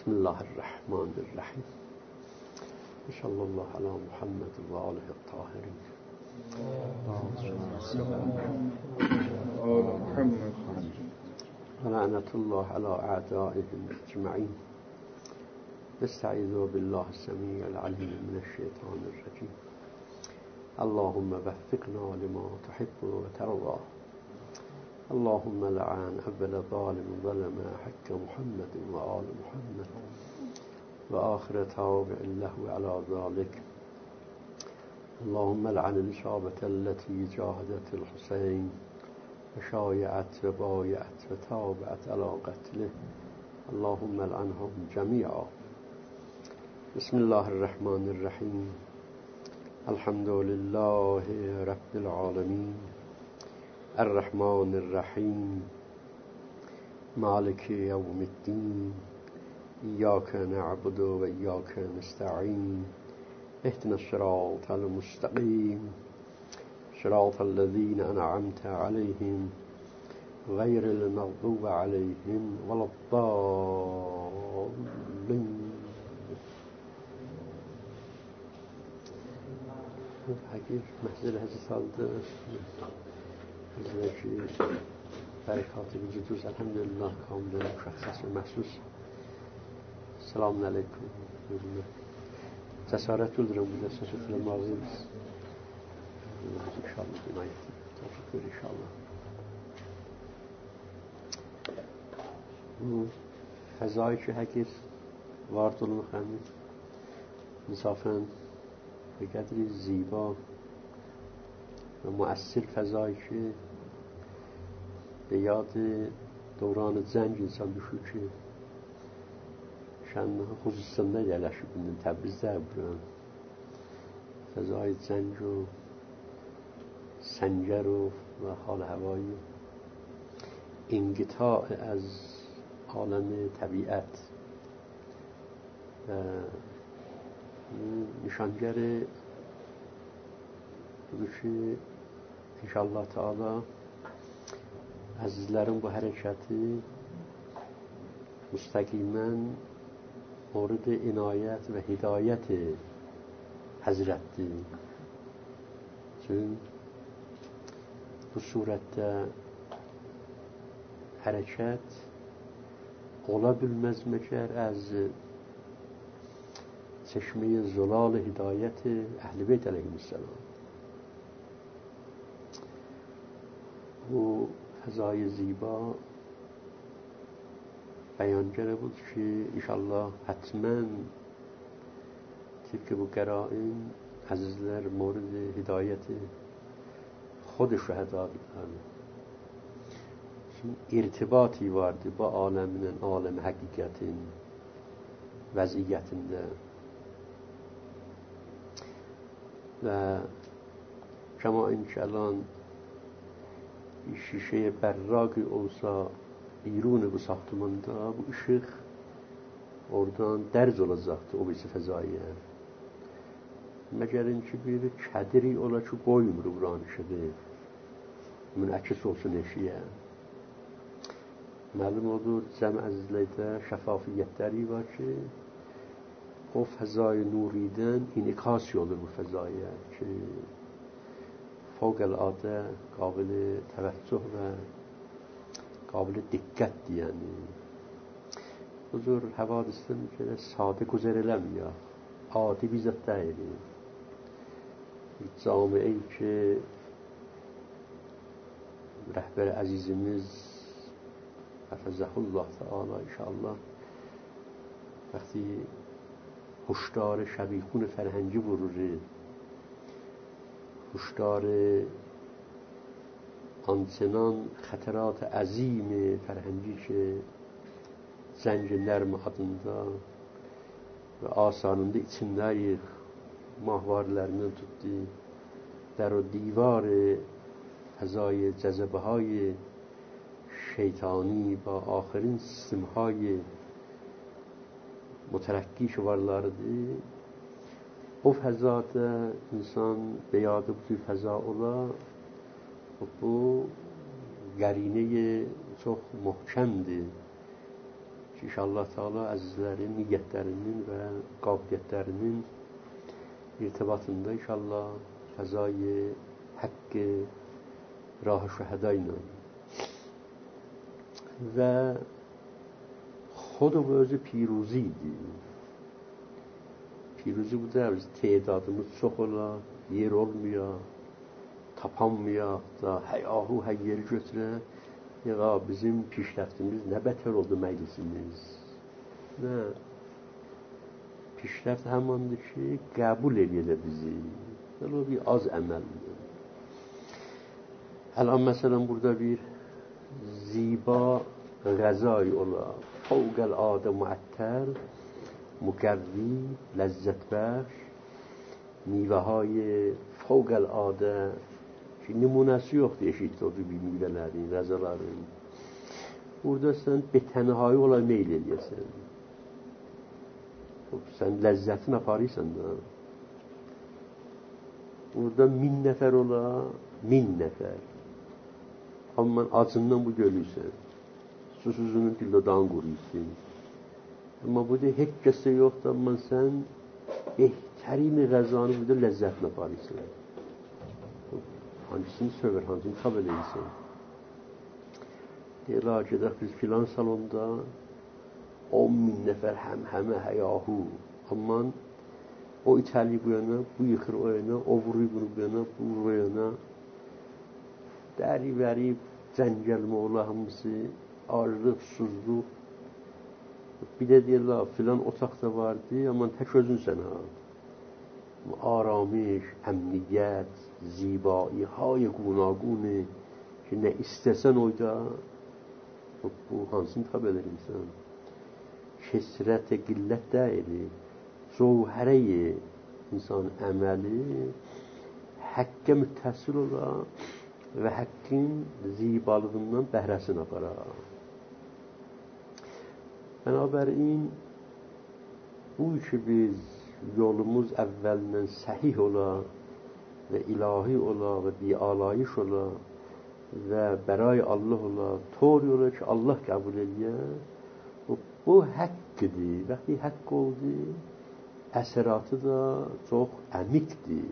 بسم الله الرحمن الرحیم. صلی الله علی محمد و آله الطاهرین. ولعنة الله على أعدائهم أجمعين. نستعيذ بالله السميع العليم من الشيطان الرجيم. اللهم وفقنا لما تحب وترضى. اللهم لعن أول ظالم ظلم حق محمد وآل محمد وآخر تابع له على ذلك. اللهم لعن الإصابة التي جاهدت الحسين وشايعت وبايعت وتابعت على قتله. اللهم لعنهم جميعا. بسم الله الرحمن الرحيم. الحمد لله رب العالمين الرحمن الرحيم مالك يوم الدين. إياك نعبد وإياك نستعين. اهدنا الصراط المستقيم صراط الذين أنعمت عليهم غير المغضوب عليهم ولا الضالين. اگر محضر حضرت aldı حضرت برکات وجودوز الحمدلله کاملا مشخص و محسوس. سلام علیکم. جسارت دارم بود اساسات ماضی است. انشاءالله عنایت توفیق انشاءالله. فضایی که هکر وارد المخمید انصافاً به قدری زیبا و مؤثر فضایی که به یاد دوران زنج انسان بشو که شنها خصوصا یلشو بندن تبریز در برن فضای زنج و سنجر و حال هوایی انقطاع از عالم طبیعت و نشانگر بودو که انشاءالله تعالی عزیزlerim bu hareketi müstakimen مورد عنایت و هدایت حضرت'ti. چون bu surette hareket olabilmez meker az çeşme-i zolal hidayet Ehl-i Beyt aleyhisselam. Bu فضای زیبا بیانگر بود که انشالله حتما طبق bu قرائن عزیزler مورد هدایت خود شهدا بودن. چون ارتباطی vardı با عالمین عالم حقیقتین وضعیتinde و شما اینکه الان شیشه براق اوسا بیرون bu ساختمانda bu ışık oradan derz olacaqdı o birisi fəzaya. Məgərin ki bir çədiri ola ki qoymur buranın işığı münəkis olsun eşiyə. Məlum odur cəm əzizlikdə şəfafiyyətləri var ki o fəzای nuridən inikas olur bu fəzaya ki فوق العاده قابل توجه و قابل دقت یعنی حضور حوادثten که ساده گذرلemiyor. عادی bir zat değil. Camiye ki rehber azizimiz حفظهالله تعالی inşallah وقتی هشدار شبیخون فرهنگی بروره هشدار آنچنان خطرات عظیم فرهنگی که زنج نرم adında ve asanında içindeki mahvarlarının tuttuğu در و دیوار فضای جذبه های شیطانی با آخرین سیستم های مترقی شوارlardı. O fəzada insan beyadı bu fəza ola bu qərinəyə çox möhkəmdir İnşallah Teala əzizlərin niyyətlərinin və qabiliyyətlərinin irtibatında inşallah fəzai haqqı rah-ı şəhədə ilə və xod bu özü piruzi idi. Piruzi bu da tedadımız çox ola, yer olmuyor, tapanmıyor da həyahu hər yeri götürə. Ya bizim pişrəftimiz nə bətər oldu məclisimiz. Nə pişrəft həmandır ki, qəbul edə bizi. Yəni bir az əməldir. Əlan məsələn burada bir ziba غذایی ola فوق العاده معطر مقوی لذت بخش میوه های فوق العاده ki nümunəsi yoxdur eşitdə o bir meyvələrin, rəzaların. Burada sən betənhayı ola meyl eləyəsən. Sən ləzzətini aparırsan da. Burada 1000 nəfər ola, 1000 nəfər. Amma acından bu gölürsən. Susuzunun dildodağın quruyursun. Amma burada heç kəsə yoxdur, amma sən behtərini qəzanı burada ləzzətini aparırsan. Hangisini söver, hangisini tab eləyirsən. Deyirlər, gedək biz filan salonda 10.000 nəfər həmhəmə həyahu. Amma o itəli bu yana, bu yıxır o yana, o vurur bunu bu yana, bu vurur o yana. Dəri vərib, cəngəlmə ola hamısı, ağırlıq, susuzluq. Bir də deyirlər, filan otaqda vardı, amma tək özünsən ha. آرامش، امنیت، زیبایی های گوناگونه که نه istesen oyda bu hansını tab ederimsən? Kesrət-i qillət deyil. Cevhəre-i insan əməli haqqə müttəsil ola və haqqın zibalığından bəhrəsini apara. Binabərin bu ki biz yolumuz əvvəldən səhih ola və ilahi ola və bialayiş ola və bəray Allah ola, tor yola ki Allah qəbul edə, bu haqqdır. Vəqti haqq oldu, əsəratı da çox əmiqdir.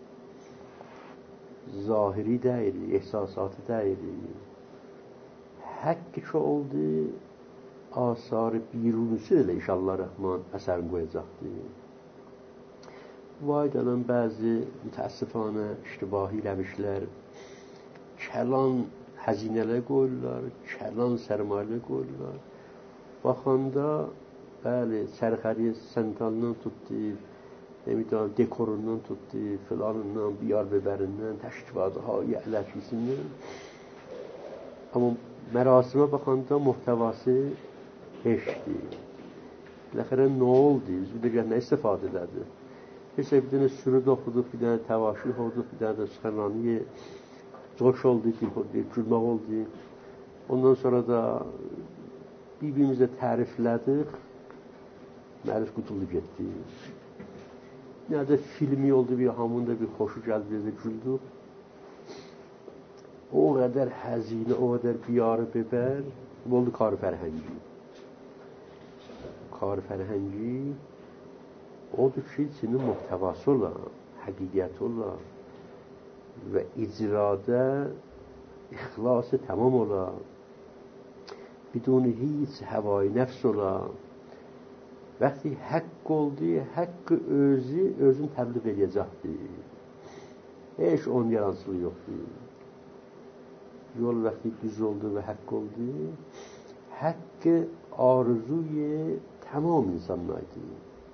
Zahiri deyil, ehsasatı deyil. Haqq ki oldu, asar birunisi ilə inşallah rəhman əsərini qoyacaqdır. Vay dalan bəzi mütəəssifanə iştibahi rəvişlər kəlan həzinələr qoyurlar, kəlan sərmayələr qoyurlar. Baxanda, bəli, sərxəri səntalından tutdu, dekorundan tutdu, filanından, biyar bebərindən, təşkifatı, ələkisindən. Amma mərasimə baxanda muhtəvası heçdir. Biləxərə nə oldu? Biz bir də nə istifadə edədir? Mesela bir tane sürüde okuduk, bir tane tevaşih okuduk, bir tane de sıxırlanıya coş oldu, gülmək oldu. Ondan sonra da birbirimizə təriflədik, mərif qutuldu getdi. Nə də filmi oldu, bir hamında bir xoşu gəldi, biz də güldük. O qədər həzinə, o qədər biyarı bebər, bu oldu kar fərhəngi. Kar fərhəngi odur ki, içinin muhtəvası ola, həqiqiyyəti ola və icrada ixlası tamam ola, biduni hiç həvai nəfs ola. Vəqti haqq oldu, haqqı özün təbliğ edəcəkdir. Heç onun yaransılığı yoxdur. Yol vəqti düz oldu və haqq oldu, haqqı arzuyu tamam insanlardır.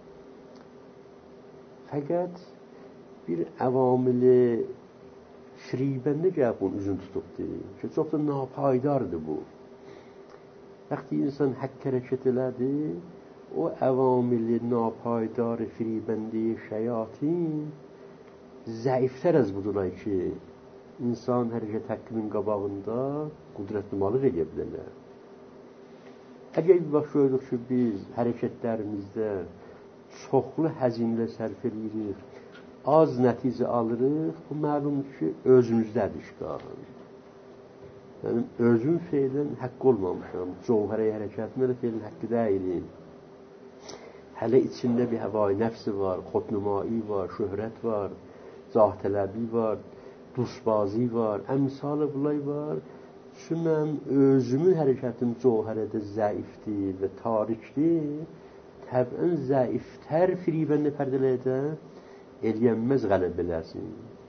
Fəqət bir əvamili şiribəndə gəlib onun üzün tutubdur ki, çox da napaydardır bu. Vəqti insan haqq hərəkət elədi, o əvamili napaydar şiribəndi şəyatin zəiflər az budurlar ki, insan hərəkət haqqının qabağında qudrətlimalıq edə bilərlər. Əgər bir bax gördük ki, biz hərəkətlərimizdə çoxlu həzinlə sərf edirik, az nəticə alırıq, bu məlumdur ki, özümüzdədir işqal. Mənim özüm feilən haqq olmamışam. Cövhərə hərəkətimə də feilən haqqı deyilim. Hələ içində bir həvai nəfsi var, xodnumai var, şöhrət var, cah tələbi var, dustbazi var, əmsalı bulay var. Çünki mən özümün hərəkətim cövhərədə zəifdir və tarikdir. Təbən zəiftər firibənli pərdələdə eləyənməz qələbələrsin.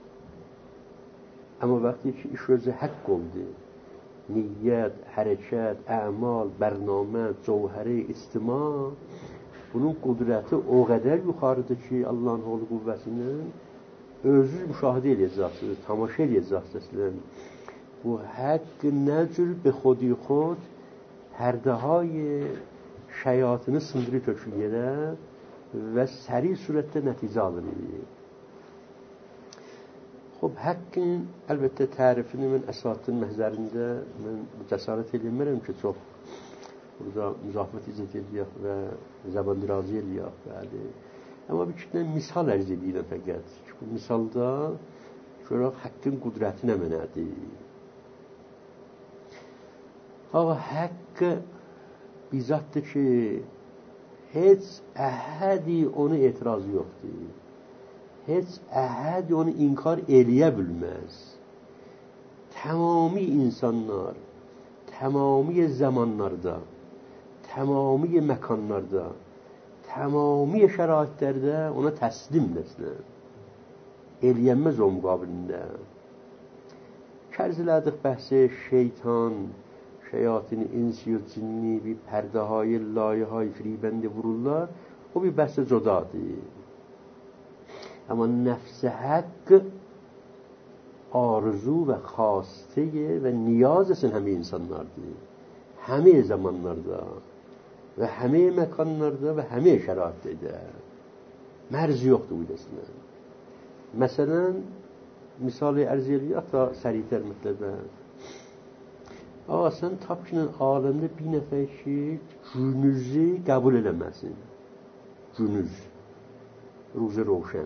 Amma vaxtı ki, iş özü haqq oldu, niyyət, hərəkət, əmal, bərnamə, cövhəri, istima, bunun qudrəti o qədər yuxarıdır ki, Allahın holu qüvvəsindən özünüz müşahidə edəcəksiniz, tamaşa edəcəksiniz. Bu haqq nə cür به خودی خود پرده‌های شیاطینی sındırı tökülür və səri surətdə nəticə alır. Xub, haqqın əlbəttə tərifini mən əsatın məhzərində mən cəsarət edəmirəm ki, çox burada müzafət izət edəyək və zəbandirazı edəyək. Bəli. Amma bir kitle misal ərz edirəm fəqət. Bu misalda görək haqqın qudrəti nə mənədir. Ağa haqq bizatdır ki, heç əhədi onu etirazı yoxdur. Heç əhədi onu inkar eləyə bilməz. Tamami insanlar, tamami zamanlarda, tamami məkanlarda, tamami şəraitlərdə ona təslimdirlər. Eləyənməz o müqabilində. Kərzlədik bəhsi şeytan, şeyatini, insi و cinni bir pərdəhay, layəhay, firibəndə vururlar. O bir bəhsə codadır. Amma nəfs-i haqq arzu və xastə və niyaz esin həmə insanlardır. Həmə zamanlarda və həmə məkanlarda və həmə şəraitdə. Mərzi yoxdur bu desinə. Məsələn, misali ərz eləyək da səriyətər mütləbə. Sən tap ki, aləmdə bir nəfər ki, cünüzü qəbul eləməsin. Cünüz. Ruzi roşən.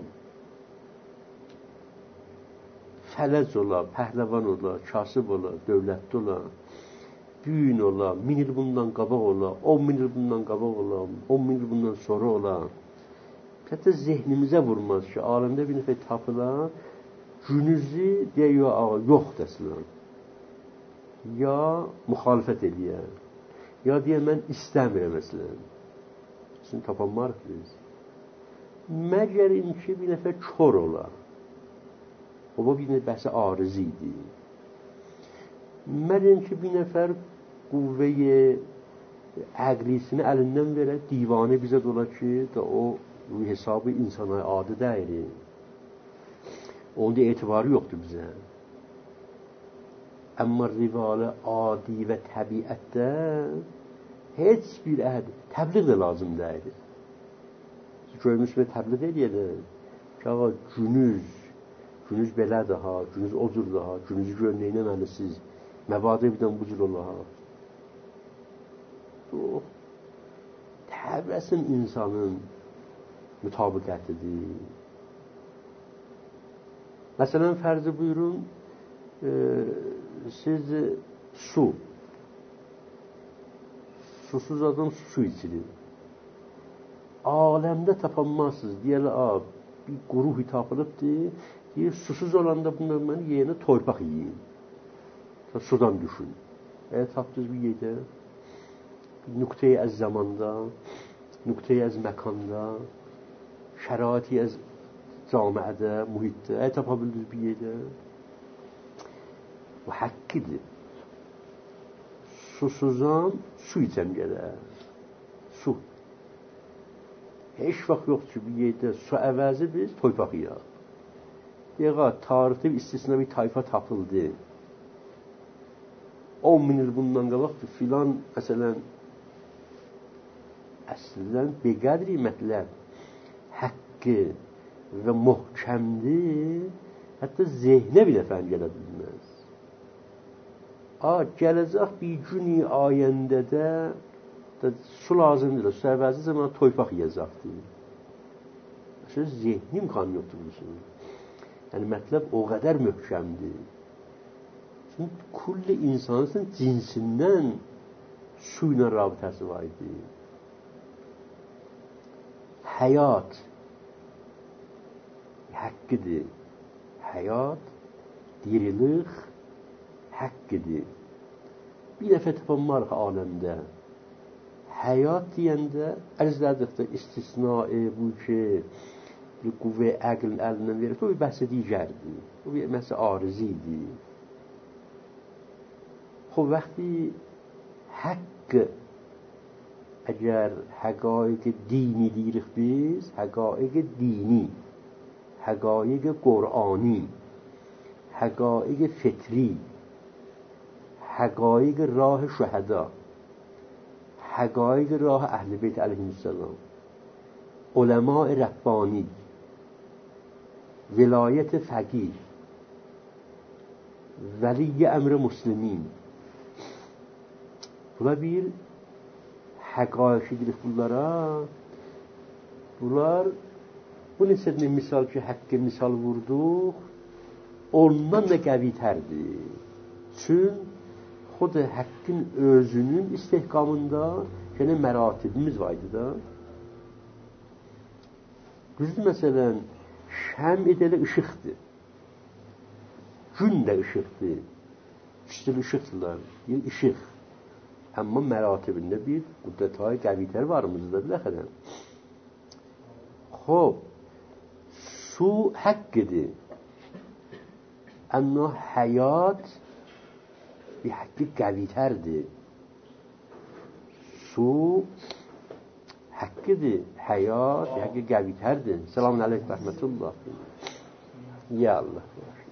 Fələc ola, pəhləvan ola, kasıb ola, dövlətli ola, büyün ola, 1000 il bundan qabaq ola, 10.000 il bundan qabaq ola, 10.000 il bundan sonra ola. Hətta zehnimizə vurmaz ki, aləmdə bir nəfər tapılan, cünüzü deyə yox desinlər. Ya müxalifət eləyər, ya deyə mən istəmirəm məsələn. Sizin tapanmarıq biz. Məgər ki, bir nəfər kör ola. O, bir nəfər bəhsə arızıydı. Məgər ki, bir nəfər qüvvəyə əqlisini əlindən verək, divanı bizə dola ki, da o hesabı insana adı dəyir. Onda etibarı yoxdur bizə. Amma rivalı adi və təbiətdə heç bir əhəd, təbliğ də lazım deyil. Görmüş və təbliğ edəyədir ki, ağa, cünüz belədir ha, cünüz o cürdə ha, cünüzü görün neynəməlisiz, məbadə birdən bu cür ola ha. Yox, təbəsin insanın mütabiqətidir. Məsələn, fərzi buyurun, siz susuz adam su içilir. Aləmdə tapanmazsınız. Deyərlər, bir quruh tapılıbdır. Deyir, susuz olanda bunlar məni yerinə torpaq yiyin. Sudan düşün. Tapdınız bir yerdə, nüqtəyi əz zamanda, nüqtəyi əz məkanda, şəraiti əz camiədə, mühitdə, tapa bildiniz bir yerdə. Bu haqqıdır. Susuzam, su içəm gələr. Su. Heç vaxt yoxdur ki, bir yerdə su əvəzi biz toypaq yiyaq. Deyək, tarixdə bir istisna bir tayfa tapıldı. 10.000 il bundan qabaqdır, filan, məsələn, əslən, beqədri mətləb, haqqı və möhkəmdir, hətta zehnə bir nəfər gələ bilməz. Gələcək bir günü ayəndədə su lazımdır, su əvəzi zaman toypaq yiyəcəkdir. Zehnim qan yoxdur. Yəni, mətləb o qədər möhkəmdir. Çünkü kulle insanın cinsinden suyla rabitesi var idi. Hayat hakkıdır. Hayat, dirilik hakkıdır. Bir defa tapınmarıq alemde. Hayat deyəndə ərzlərdikdə istisnai bu ki bir qüvvə əqlin əlindən verir. O bir bəhsə digərdir. O bir bəhsə arizidir. خب وقتی حق اگر حقایق دینی دیرخ بیز حقایق دینی حقایق قرآنی حقایق فطری حقایق راه شهدا حقایق راه اهل بیت علیهم السلام علماء ربانی ولایت فقیه ولی امر مسلمین Bunlar bir həqaiqidir bunlara. Bunlar bu neçə misal ki, haqqı misal vurduq, ondan da qəvitərdir. Çün xud haqqın özünün istehkamında yenə məratibimiz vardı da. Düzdür, məsələn, şəm edələ ışıqdır. Gün də ışıqdır. İkisi ışıqdırlar. Bir ışıq. Amma məratibində bir qüddət-i qəvitər varımızdadır ləxələn. Xob, su haqqıdır. Amma həyat bir haqqı qəvitərdir. Su haqqıdır. Həyat bir haqqı qəvitərdir. Selamun aleyküm rəhmətullah. Ya Allah.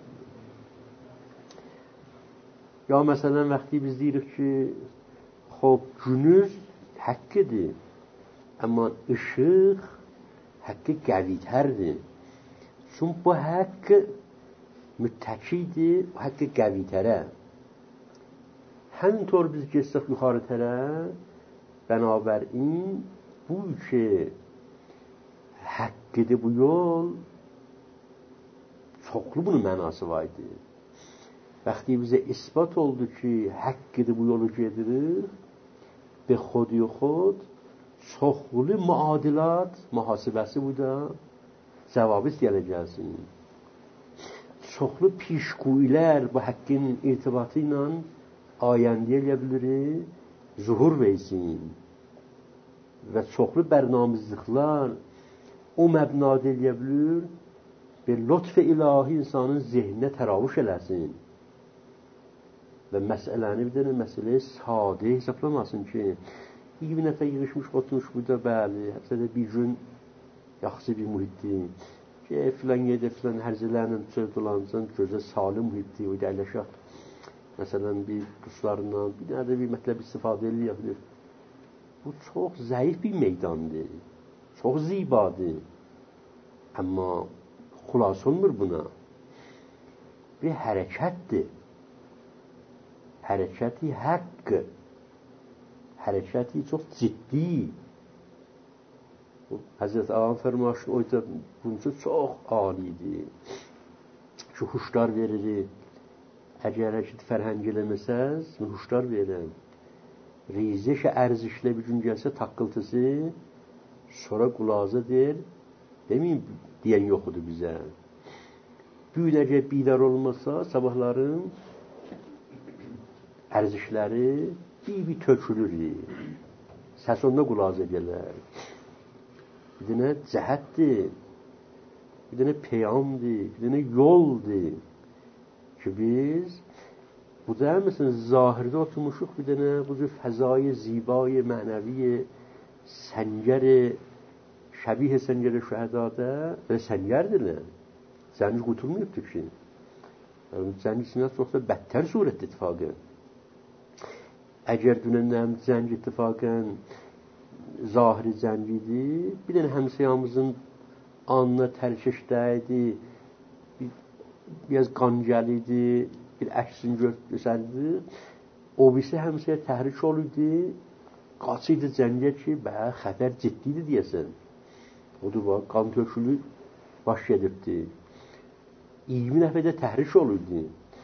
Ya məsələn, vəqti biz deyirik ki, خب günüz haqqıdır. Amma ışıq haqqı qəvitərdir. Çünki bu haqq müttəkidir, bu haqqı qəvitərə. Həmintör biz geçsək yuxarı tərəf, bənabərin bu ki haqqıdır bu yol, çoxlu bunun mənası vardır. Vəqti bizə isbat oldu ki, haqqıdır bu yolu gedirik, به خودی خود çoxlu müadilat mühasibəsi bu da cavabız gələcəksin. Çoxlu pişgüylər bu haqqın irtibatı ilə ayəndə eləyə bilir, zuhur versin. Və çoxlu bərnamizliklər o məbnada eləyə bilir, bir lütf ilahi insanın zehninə təravuş eləsin. Və məsələni bir dənə məsələ sadə hesablamasın ki, bir nəfər yığışmış, oturmuş burada, bəli, həbsədə bir gün yaxşı bir mühitdir. Ki, filan yerdə filan hərzələrlə çöl dolansın, gözə salim mühitdir, o dəyləşək. Məsələn, bir quşlarından, bir dənə də bir mətləb istifadə eləyə bilir. Bu çox zəif bir meydandır, çox zibadır. Amma xulas olmur buna. Bir hərəkətdir. Hərəkəti haqqı, hərəkəti çox ciddi. Həzrət Ağam fərmaşı oyda bunun üçün çox alidir. Ki, huşlar verir. Əgər hərəkət fərhəng eləməsəz, huşlar verir. Rizəş ərzişlə bir gün gəlsə taqqıltısı, sonra qulaza deyir, deməyin, deyən yoxudur bizə. Bu gün əgər bidar olmasa, sabahların ərzişləri bir tökülür. Səs onda qulazə gələr. Bir dənə cəhətdir, bir dənə peyamdır, bir dənə yoldur ki, biz bu da məsələn zahirdə oturmuşuq bir dənə bu cür fəzai zibay mənəvi səngər şəbih səngər şəhədada və səngərdirlər. Zənci qutulmayıbdır ki. Zənci sinə çox da bədtər surətdə ittifaqı. Əgər dünəndən zənc ittifaqən zahiri zəncidir, bir dənə həmsəyamızın anına tərkişdəydi, biraz qan gəlidi, bir əksin göstərdi, o birisi həmsəyə təhrik olurdu, qaçıydı zəncə ki, xətər ciddidir deyəsən. Odur var, qan tökülü baş gedirdi. 20 nəfədə təhrik olurdu.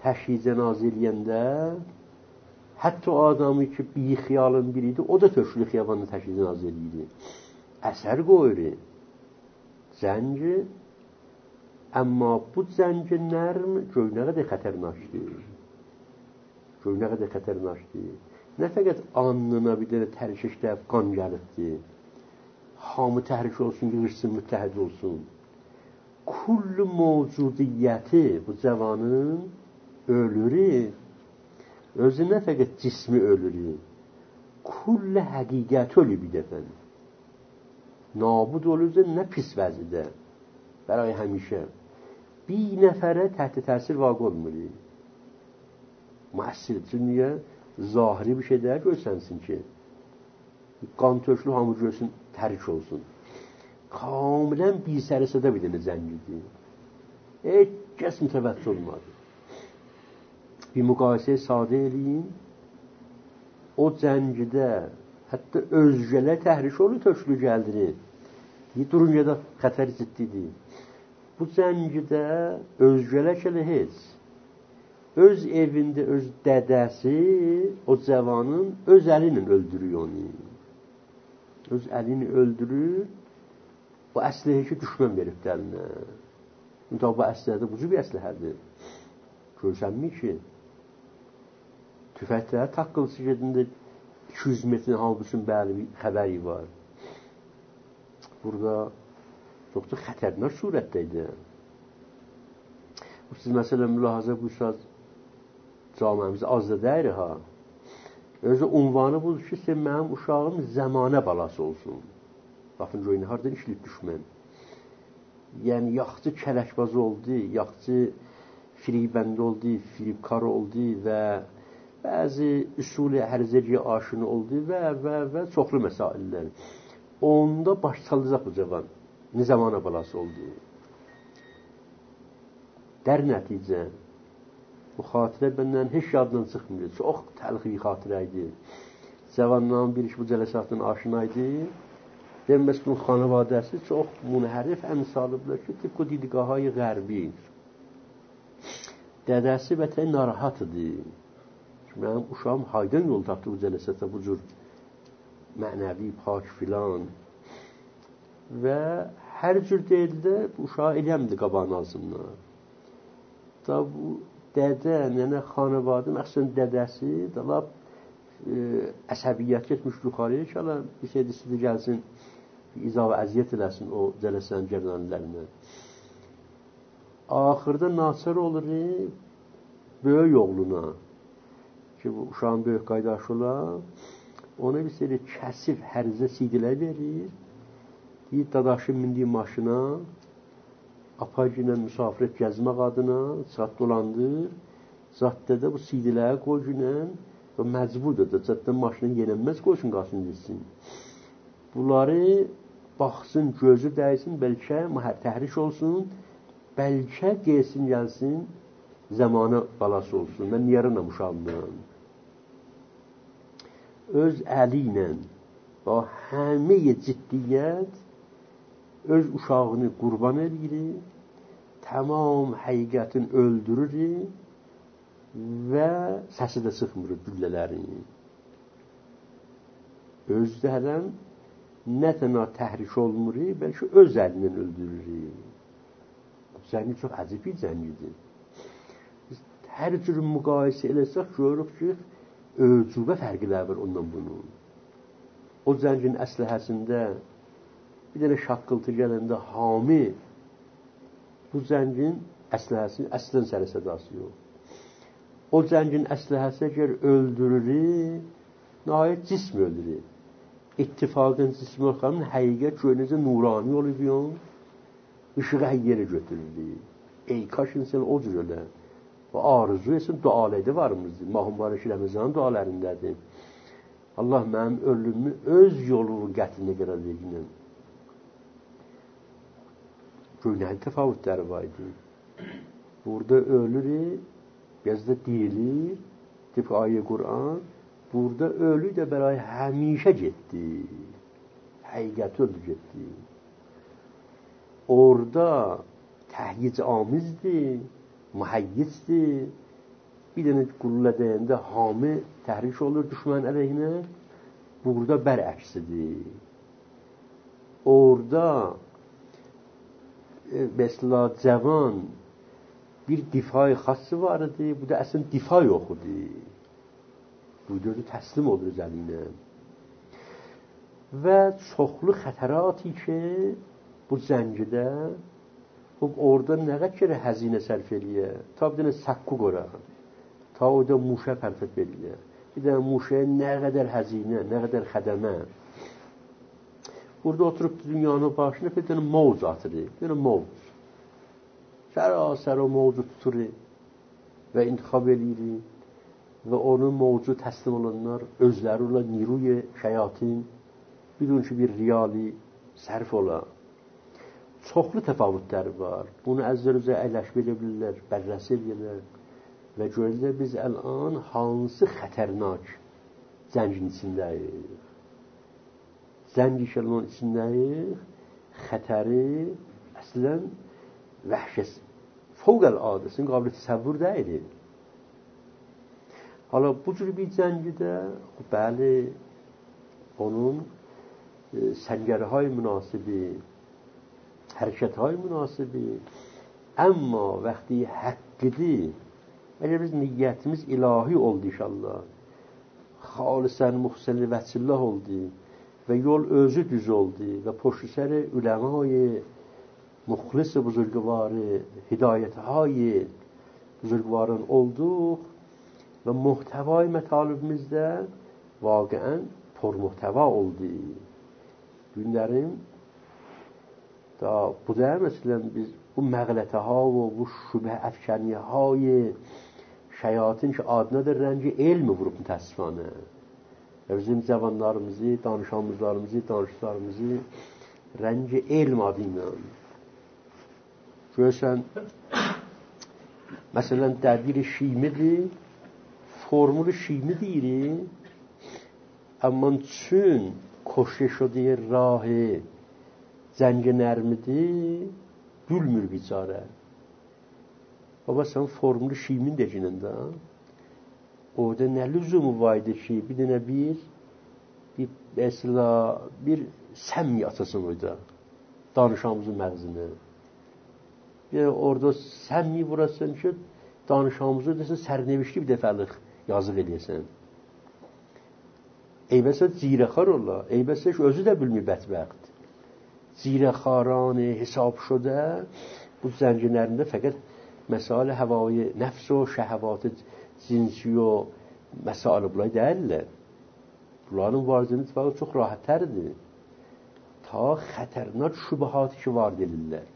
təşhicə nazil eləyəndə hətta o adamı ki, bir xiyalın biriydi, o da tökülü xiyabanı təşhicə nazil eləyirdi. Əsər qoyur. Zənci, amma bu zənci nərm göy nə qədər xətərnaşdır. Göy nə qədər xətərnaşdır. Nə fəqət alnına bir dənə tərkişdə qan gəlibdir. Hamı təhrik olsun, yığışsın, müttəhid olsun. Kullu mevcudiyyəti bu cavanın ölür. Özü nə fəqət cismi ölür. Kullu həqiqət ölür bir dəfə. Nabud olursa nə pis vəzidə. Bəray həmişə. Bir nəfərə təhti təsir vaqı olmur. Müəssir üçün niyə? Zahiri bir şey deyər görsənsin ki, qan tökülü hamı görsün, tərik olsun. Kamilən bir sərəsədə bir dənə zəngidir. Heç kəs mütəvəccüh olmadı. Bir müqayisə sadə eləyin. O zəngidə hətta özgələr təhrik olur, tökülü gəldirir. Durunca da xətər ciddidir. Bu zəngidə özgələr kələ heç. Öz evində öz dədəsi o cavanın öz əli ilə öldürür onu. Öz əli ilə öldürür. Bu əsləhə ki, düşmən verib dəlinə. Müntəq bu əsləhədə bu cür bir əsləhədir. Görsənmir ki, tüfəklər taqqılısı gedində 200 metrin halbusun bəli bir xəbəri var. Burada çox da xətərnaş surətdəydi. Siz məsələn mülahazə buyursaz, camiəmiz az da deyir ha. Özü unvanı budur ki, mənim uşağım zəmanə balası olsun. Baxın, görün, harada işləyib düşmən. Yəni, yaxçı kələkbaz oldu, yaxçı firibənd oldu, firibkar oldu və bəzi üsul-i hərzəciyə aşını oldu və çoxlu məsaillər. Onda baş çalacaq bu cavan. Ne zamana balası oldu. Der nəticə, bu xatirə bəndən heç yaddan çıxmıyor. Çox təlxi bir xatirə idi. Cavanların bir iş bu cələsatın aşinaydı. Deməz ki, xanavadəsi çox munhərif əmsalıblar ki, tıpkı didqahayı qərbi. Dədəsi bətən narahat idi. Mənim uşağım haydan yol tapdı bu cələsata, bu cür mənəvi, pak filan. Və hər cür deyildə bu uşağı eləmdi qabağın ağzından. Da bu dədə, nənə xanıvadı, məxsən dədəsi da lap əsəbiyyət getmiş yuxarıya ki, bir şey istedi gəlsin, izah və əziyyət eləsin o cələsən cərnanlərinə. Axırda naçar olur böyük oğluna ki, bu uşağın böyük qaydaşı olan, ona bir seri kəsif hərzə sidilər verir. Deyir, dadaşı mindiyi maşına, apacı ilə müsafirət gəzmək adına saat dolandır. Zaddədə bu sidiləri qoy günən və məcburdur da, zaddədən maşına yenənməz qoysun, qalsın gitsin. Bunları baxsın, gözü dəysin, bəlkə təhrik olsun, bəlkə gelsin, gəlsin, zamanı balası olsun. Mən yarınam uşağımdan. Öz əli ilə və həmiyə ciddiyyət öz uşağını qurban edir, tamam həqiqətin öldürür və səsi də çıxmır güllələrini. Özlərən nə tənə təhrik olmur, bəlkə öz əlindən öldürür. Zəngi çox əcib bir zəngidir. Biz hər cür müqayisə eləsək, görürük ki, ölçübə fərqilər var ondan bunun. O zəngin əsləhəsində bir dənə şaqqıltı gələndə hami bu zəngin əsləhəsinin əslən sərəsədası yox. O zəngin əsləhəsə gəl öldürür, nəhayət cism öldürür. İttifaqən cism olxanın həqiqət görünəcə nurani olub yon, ışığı həqiqəyə götürür. Ey kaş insan o cür ölə. Bu arzu etsin, dualaydı varımızdır. Mahumbarı Şirəmizanın dualarındadır. Allah mənim ölümümü öz yolunun qətlinə qərar verginəm. Göynəli təfavütləri var idi. Burada ölür, yazda deyilir, tıpkı ayə Qur'an, burada ölü də bəray həmişə getdi. Həqiqət öldü getdi. Orada təhyic amizdir, mühəyyizdir, bir dənə qullə dəyəndə hamı təhrik olur düşmən əleyhinə. Burada bərəksidir. Orada mesela cavan bir difai xası var idi. Bu da əslən difa yox idi. Bu da təslim olur zəlinə. Və çoxlu xətərati ki bu zəncidə orada nə qədər həzinə sərf eləyə. Ta bir dənə sakku qora. Ta orada muşə pərfət verilə. Bir dənə muşə nə qədər həzinə, nə qədər xədəmə. Burada oturup dünyanın başına bir dənə mavz atırı. Bir dənə mavz. Sərasər o mavzu tutur və intikab edir və onun mavzu təslim olanlar özləri ola niruy şəyatin bidun ki bir riyali sərf ola. Çoxlu təfavütləri var. Bunu əzlər-üzə əyləşmə edə bilirlər, bərrəsi edirlər və görürlər biz ələn hansı xətərnak zəncin içindəyik. Zənc işəlinin içindəyik, xətəri əslən vəhşəsi. Fövqəl-adəsin qabiliyyət təsəvvür deyil. Hala bu cür bir zəngidə bəli onun səngərهای münasibi, hərəkətهای münasibi, amma vəqti həqqidir. Əgər biz niyyətimiz ilahi oldu inşallah, xalisən muhsəni vəçillah oldu və yol özü düz oldu və pəşt sər uləmای muxlis buzurgvarı, hidayetهای buzurgvarın olduq və muhtevay mətalibimizdə vaqəən pərmuhteva oldu. Günlərim da bu da məsələn biz bu məğlətəha və bu şübhə əfkəniyyəhay şəyatin ki adına da rənci elmi vurub mütəssifanə və bizim cavanlarımızı, danışlarımızı rənci elm adı ilə görürsən, məsələn, dəbir şimidir, formulu şimi deyir, amma çün koşe şudiye rahı zəncə nərmidir, gülmür bicarə. Baba, sən formulu şimin decinən də, orada nə lüzumu vaydı ki, bir dənə bir səmmi atasın orada, danışamızın məğzini. Yəni, orada səmmi vurasın ki, danışamızı desən, sərnevişli bir dəfəlik yazıq edəsən. Eybəsə cirəxar ola, eybəsə özü də bilmir bədbəxt. Cirəxaranı hesab şudə, bu zəncinlərində fəqət məsələ həvai nəfs o, şəhəvat-ı cinsi o, məsələ bunlar deyirlər. Bunların varzını itibaqı çox rahatlərdir. Ta xətərnak şübhatı ki var deyirlər.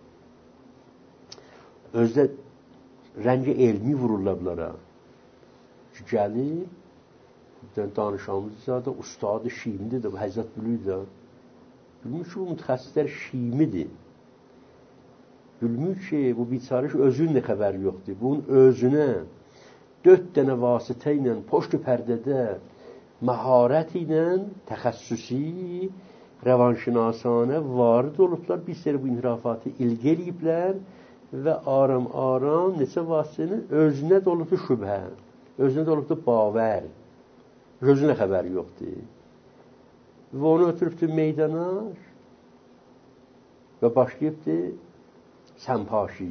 Özdə rənci elmi vururlar bunlara. Ki gəlir, danışamız da ustadı şimidir də, bu Həzrət Bülüy də. Bilmir ki, bu mütəxəssislər şimidir. Bilmir ki, bu biçarış özünün də xəbəri yoxdur. Bunun özünə 4 dənə vasitə ilə, poşt pərdədə, məharət ilə, təxəssüsi, rəvanşinasanə varid olublar. Bir seri bu inhirafatı ilgə eləyiblər və aram-aram neçə vasitənin özünə dolubdur şübhə, özünə dolubdur bavər, özünə xəbəri yoxdur. Və onu ötürübdür meydana və başlayıbdır səmpaşi.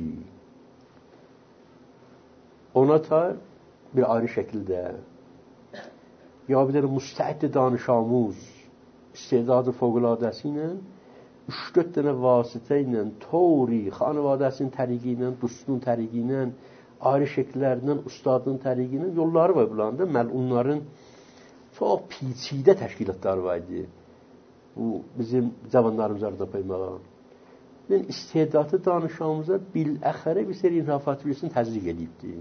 Ona tar bir ayrı şəkildə ya bir dənə müstəid danışamuz istedadı fövqələdəsi ilə 3-4 dənə vasitə ilə, tovri, xanvadəsinin təriqi ilə, dostunun təriqi ilə, ayrı şəkillərindən, ustadının təriqi ilə yolları var bunlarında. Məlunların çox piçidə təşkilatları var idi. Bu, bizim cavanlarımız arada paymağa. Yəni, istedatı danışamıza biləxərə bir seri inhirafatı birisini təzriq edibdir.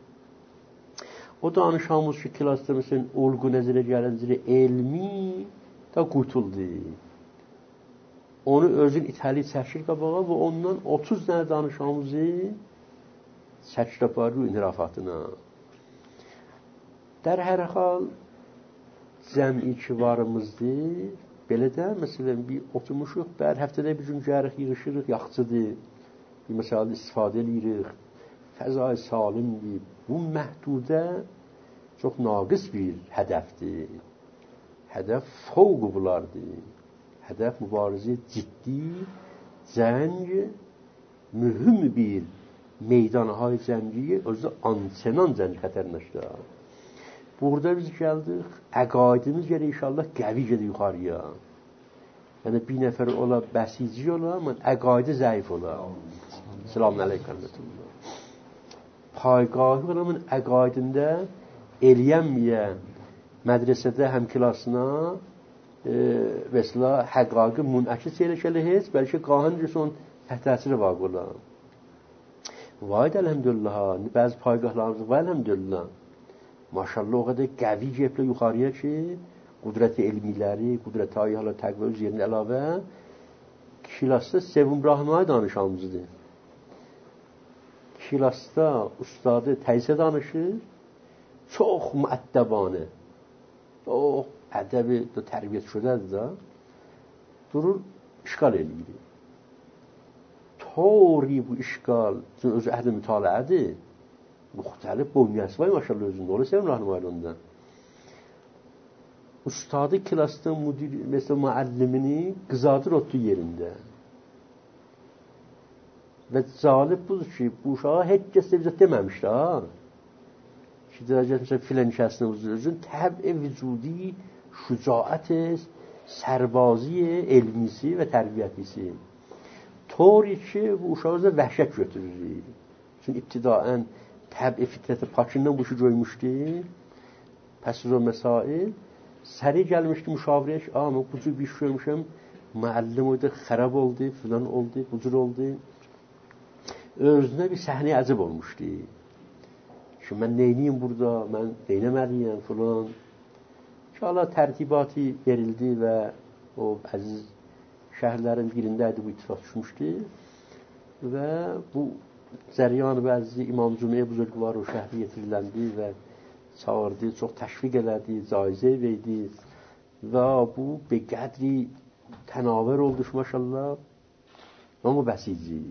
O danışamız ki, klasda məsələn, olğu nəzirə gəlinciri elmi da qutuldu. Onu özün itəli çəkir qabağa və ondan 30 dənə danışamızı çəkir aparır inhirafatına. Dər hər xal cəmi ki varımızdır. Belə də, məsələn, bir oturmuşuq, həftədə bir gün gəriq, yığışırıq, yaxçıdır. Bir məsələ istifadə edirik, fəzai salimdir. Bu məhdudə çox naqis bir hədəfdir. Hədəf fövq bunlardır. Hədəf mübarizə ciddi, cəng, mühüm bir meydanهای جنگی özü ansenan cəng xətərnaşdır. Burada biz gəldik, əqaidimiz gələ inşallah qəvi gedir yuxarıya. Yəni bir nəfər ola, bəsici ola, amma əqaidi zəif ola. Selamun aleyküm. Paygahı olamın əqaidində eləyəmməyə mədrəsədə həmkilasına mesela həqaqı münəkiz eləşəli heç, bəlkə qahın son təhtəsiri vaqı ola. Vayd əlhəmdülillah, bəzi paygahlarımız var əlhəmdülillah. Maşallah o qədər qəvi cəblə yuxarıya ki, qudrət elmiləri, qudrət ayyalı təqvə üzərində əlavə kilasda Sevim Rahmanı danışanımızdır. Kilasda ustadı təysə danışır, çox müəddəbanə, çox ədəbi tərbiyyət şudədir da, durur, işgal eləyir. Tori bu işgal, özü əhdə mütalaədir, müxtəlif bonyəsi var maşallah özündə, onu Sevim Rahmanı ondan. Ustadı kilasda müdir, mesela müəllimini qızadır oturduğu yerində. Və zalib budur ki, bu uşağa heç kəs də bizə deməmişdi, ha? Ki, dərəcət məsələn, filan kəsini özün təb-i vücudi, şücaət, sərbazı, elmisi və tərbiyyətisi. Tori ki, bu uşağı vəhşət götürür. Çünki ibtidaən təb-i fitrəti pakından bu işi görmüşdü. Pəs o məsail səri gəlmişdi müşavirəyə ki, mən bu cür bir iş görmüşəm, müəllim oydu, xərab oldu, filan oldu, bu cür oldu. Özünə bir səhnəyə əcəb olmuşdu. Ki, mən neyniyim burada, mən neynəməliyəm, filan. Ki, Allah tərtibatı verildi və o əziz şəhərlərin birindəydi, bu ittifaq düşmüşdü. Və bu cəryan və əziz İmam Cümeyyə buzurqları o şəhri yetiriləndi və çağırdı, çox təşviq elədi, caizə verdi və bu be qədri tənavər oldu maşallah. Amma bu bəsici.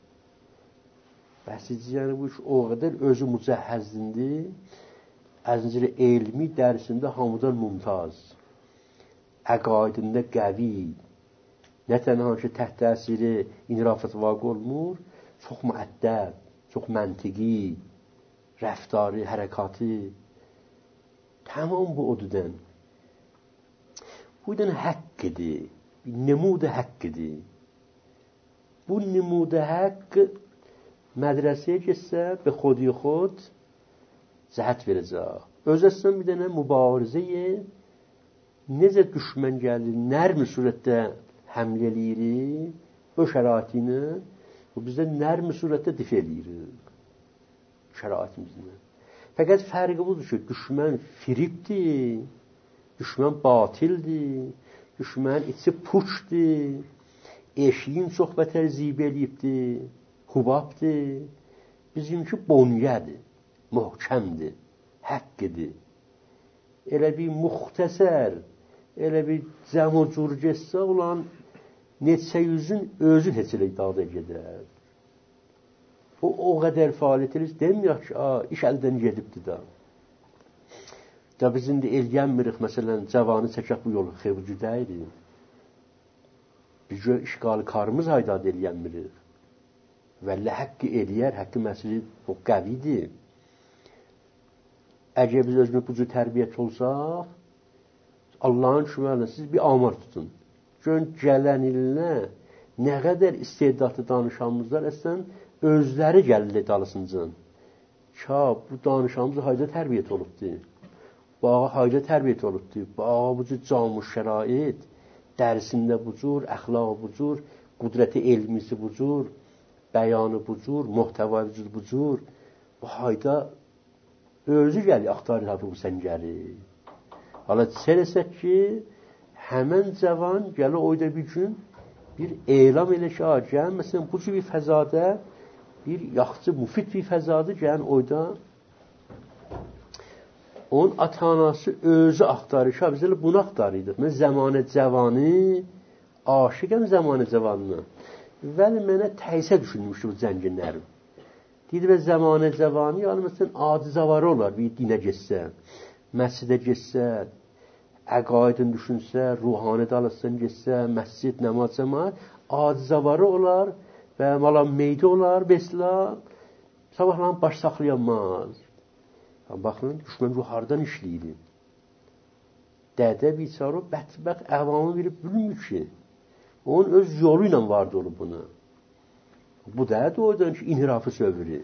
Bəsici yəni bu iş o qədər özü mücəhhəzdir, əzincili elmi dərsində hamıdan mümtaz, əqaidində qəvi, nə tənha ki təht təsiri inrafət vaqı olmur, çox müəddəb, çox məntiqi, rəftarı, hərəkatı, tamam bu odudan. Bu idən haqq idi, nemud haqq idi. Bu nemud haqq mədrəsəyə getsə, be xodi xod cəhət verəcək. Öz əslən bir dənə mübarizəyə necə düşmən gəlir, nərmi surətdə həmlə eləyirik, o şəraitini, o bizdə nərmi surətdə dif eləyirik. Şəraitimizdə. Fəqət fərqi budur ki, düşmən firibdir, düşmən batildir, düşmən içi puçdur, eşiyin çox bətər zibə eləyibdir, hubabdır. Bizimki bonyədir, möhkəmdir, həqqidir. Elə bir müxtəsər, elə bir cəm o cür getsə olan neçə yüzün özü heç elə idada gedər. O qədər fəaliyyət edir, deməyək ki, iş əldən gedibdir da. Da biz indi elgənmirik, məsələn, cavanı çəkək bu yolu xevcüdəydir. Biz işqalı karımız haydad elgənmirik. Vəllə həqqi eləyər, həqqi məsəli o qəvidir. Əgər biz özümüz bu cür tərbiyyət olsaq, Allahın şümələ siz bir amar tutun. Görün, gələn ilinə nə qədər istedadlı danışanımızlar əslən, özləri gəlirlər dalısıncın. Bu danışanımız hayda tərbiyyət olubdur. Bağa hayda tərbiyyət olubdur. Bağa bu cür camış şərait, dərsində bu cür, əxlaqı bu cür, qudrəti elmisi bu cür, bəyanı bu cür, muhtəvayı bu cür. Bu hayda özü gəlir, axtarır hafi bu səngəri. Hala çərəsək ki, həmən cavan gəlir oyda bir gün bir elam elə ki, gəlin, məsələn, bu cür bir fəzadə, bir yaxçı, müfid bir fəzadə gəlin oyda, onun ata-anası özü axtarır ki, biz elə bunu axtarıydıq. Mən zəmanə cavanı, aşiqəm zəmanə cavanına. Vəli mənə təysə düşünmüşdü bu cənginlərim. Deyir və zamanı cavani, yəni məsələn, adi zavarı olar bir dinə getsə, məscidə getsə, əqaidin düşünsə, ruhani dalasından getsə, məscid, namaz, cəmaət, adi zavarı olar və mala meydi olar, besla, sabahlan baş saxlayamaz. Baxın, düşmən yuxarıdan işləyir. Dədə biçarı bətbəxt əvamı verib bilmir ki, onun öz yolu ilə vardı olub buna. Bu da doğrudan ki, inhirafı sövrü.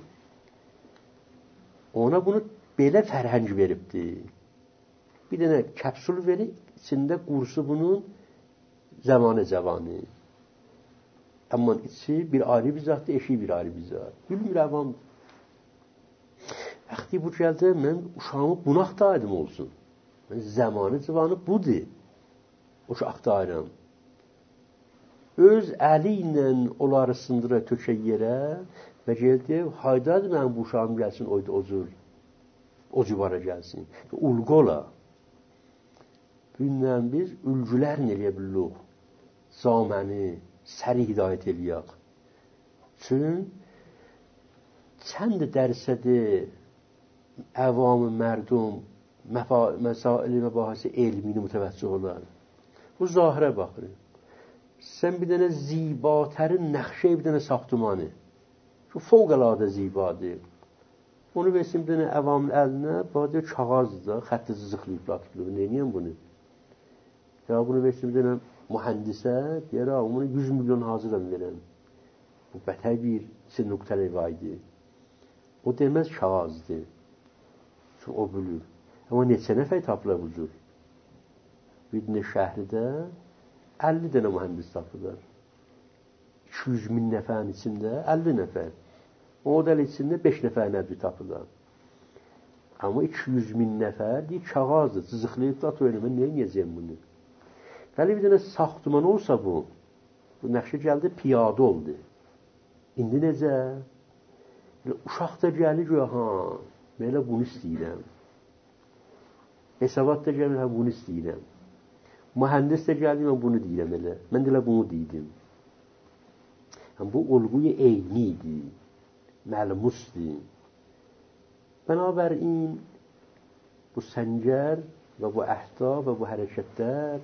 Ona bunu belə fərhəng veribdi. Bir dənə kəpsul verib, içində qursu bunun zamanı cavanı. Amma içi bir ayrı bir zatdır, eşi bir ayrı bir zat. Bilmir əvam. Vaxtı bu gəldə, mən uşağımı buna axtaydım olsun. Mən zamanı cavanı budur. Uşaq axtayıram. Öz əli ilə onları sındıra tökə yerə və gəldi, haydadır mənim bu uşağım gəlsin, oydu ocur. O civara gəlsin. Ulqu ola. Bununla biz ülgülərini eləyə bilirik. Zaməni, səri hidayət eləyək. Çün, çənd dərsədir əvam-ı mərdum məsaili məbahisi elmini mütəvəccüh olar. Bu zahirə baxır. Sən bir dənə zibatərin nəxşəyi bir dənə saxtumanı. Şu fövqəladə zibadır. Onu versin bir dənə əvamın əlinə, badə kağazdır da, xətti zızıqlayıb latılıb. Neyniyəm bunu? Ya bunu versin bir dənə mühəndisə, deyər, bunu 100 milyon hazıram verəm. Bu bətər bir nöqtəli vaydır. O deməz kağazdır. Çünki o bülür. Amma neçə nəfər tapılar bu cür? Bir dənə şəhridə 50 dənə mühəndis tapılar. 200 min nəfərin içində 50 nəfər. O model içində 5 nəfər nəbi tapılar. Amma 200 min nəfər deyir, kağazdır, cızıqlayıb da atır, mən neyə yiyəcəyim bunu? Bəli, bir dənə saxtıman olsa bu nəqşə gəldi, piyadə oldu. İndi necə? Uşaq da gəlir, belə bunu istəyirəm. Hesabat da gəlir, bunu istəyirəm. Mühəndis də gəldi, mən bunu deyirəm elə. Mən də elə bunu deydim. Bu olğuyu eynidir, məlmusdur. Bənabərin bu səngər və bu əhda və bu hərəkətlər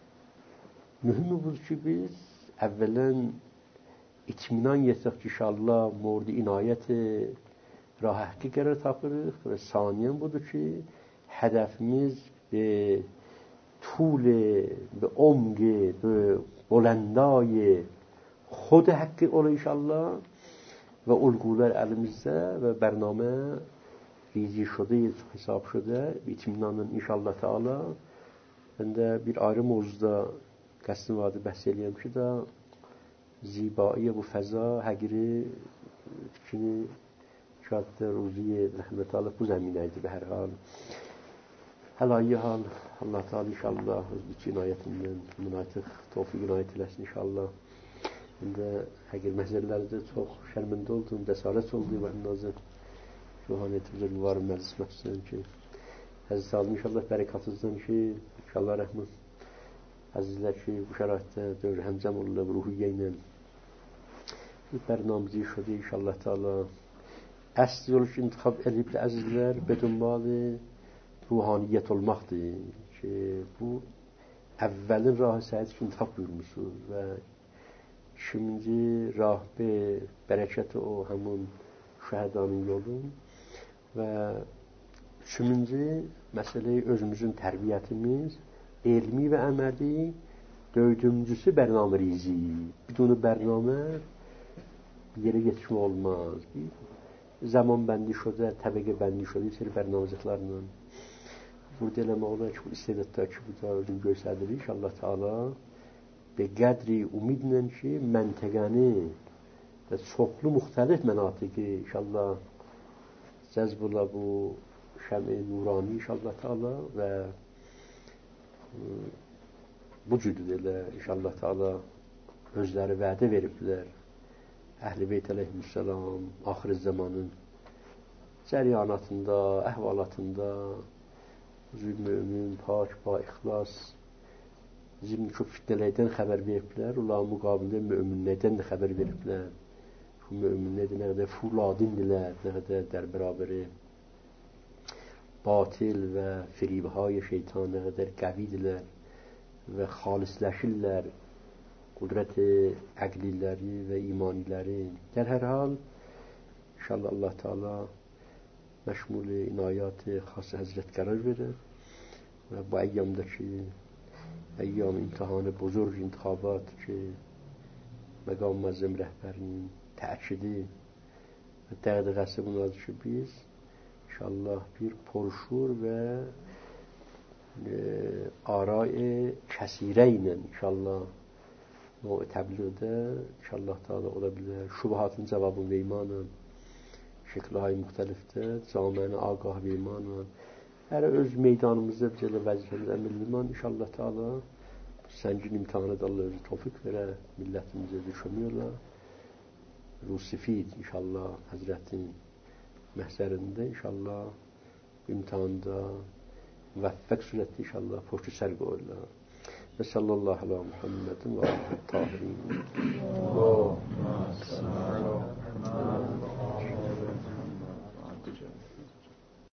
mühüm budur ki, biz əvvələn itminan yetsək ki, inşallah murd inayət rah haqqı qərar tapırıq və saniyen budur ki, hədəfimiz به طول به عمق به بلندای خود حق ola inşallah ve ulgular elimizde ve برنامه ریزی شده حساب شده itminanın inşallah Teala. Ben de bir ayrı mevzuda qəsdim vardı bəhs eləyəm ki da zibaiyə bu fəza həqiri fikrini şaddə ruziyə rəhmət alıb bu zəminə idi be hər hal. Həlayı hal Allah Teala inşallah öz bütün inayetinden münatiq tevfik inayet eləsin inşallah. Ben de həqir məhzəllərdə çox şərmində oldum, cəsarət oldu və nazım ruhaniyyətimizə mübarək məclis məqsədən ki Həzrət Alim inşallah bərəkatınızdan ki inşallah rəhmət əzizlər ki bu şəraitdə dövr həmzəm olurlar ruhiyyə ilə bir bərnamızı şöyle inşallah Teala əsl yolu ki intikab edib əzizlər bedunbalı ruhaniyyət olmaqdır ki bu əvvəlin rahı səhət ki intikab buyurmuşuz və ikinci rah be bərəkəti o həmin şəhədanın yolu və üçüncü məsələyi özümüzün tərbiyyətimiz elmi və əməli dördüncüsü bərnamə rizi bidunu bərnamə bir yerə yetişmə olmaz bir zaman bəndi şödə təbəqə bəndi şödə seri bərnaməcəklərlə burada eləmə olar ki bu istedadda ki bu da özünü göstərir inşallah Teala به قدری امیدنن که منطقانی و çoxlu müxtəlif mənatiqi inşallah cəzb ola bu şəmi nurani inşallah Teala və bu cüdür elə inşallah Teala özləri vədə veriblər Əhl-i Beyt əleyhisselam axir zamanın cəriyanatında, əhvalatında mümin, pak, ba, ixlas Bizim çox fitnələrdən xəbər veriblər, onların müqabilində möminlərdən də xəbər veriblər. müminler de fuladindiler در برابر باطل و فریبهای شیطان در قویدler ve xalisləşirlər qudret əqliləri və imaniləri. در هر حال inşallah Allah Teala məşmul inayat xas Həzrət qərar verir və bu əyyamdakı əyyam imtihanı buzurg intihabat ki məqam müəzzəm rəhbərinin təkidi və dəqiqəsi bunadır ki biz inşallah bir پرشور و آراء کثیره inşallah نوع تبلیغده inşallah تعالی olabilir şubuhatın cevabı ve imanın şekilهای muhtelifte zaman agah ve imanın her öz meydanımızda bize de vazifemiz emrli iman inşallah Teala səngin imtihanı da Allah özü tevfik vere milletimize düşemiyorlar Rusifid inşallah Hazretin məhzərində inşallah imtihanda müvəffəq surətdə inşallah puştu sər qoyurlar. Və sallallahu ala Muhammedin və alihi tahirin.